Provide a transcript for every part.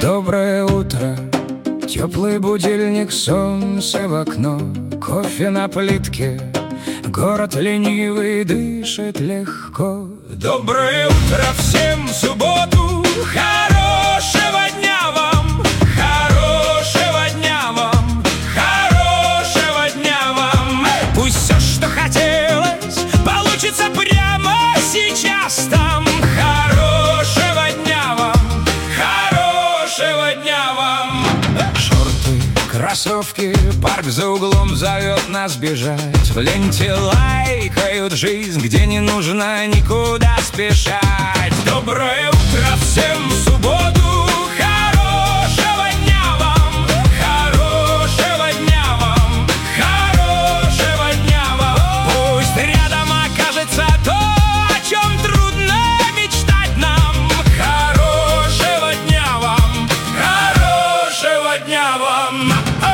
Доброе утро, теплый будильник, солнце в окно, кофе на плитке, город ленивый дышит легко. Доброе утро всем в субботу, хорошего дня вам, хорошего дня вам, хорошего дня вам. Пусть все, что хотелось, получится прямо сейчас там. Хорошего дня вам, хорошего дня вам. Шорты, кроссовки, парк за углом зовет нас бежать. В ленте лайкают жизнь, где не нужно никуда спешать. Доброе утро всем в субботу, хорошего дня вам, хорошего дня вам, хорошего дня вам. Пусть рядом окажется то, о чем трудно мечтать нам. Хорошего дня вам, хорошего дня вам.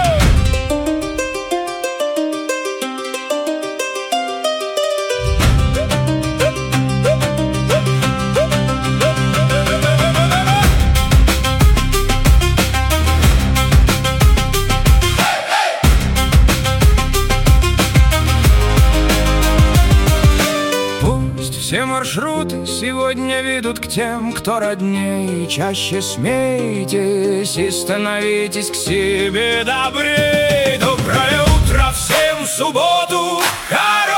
Все маршруты сегодня ведут к тем, кто родней. Чаще смейтесь и становитесь к себе добрей. Доброе утро всем в субботу.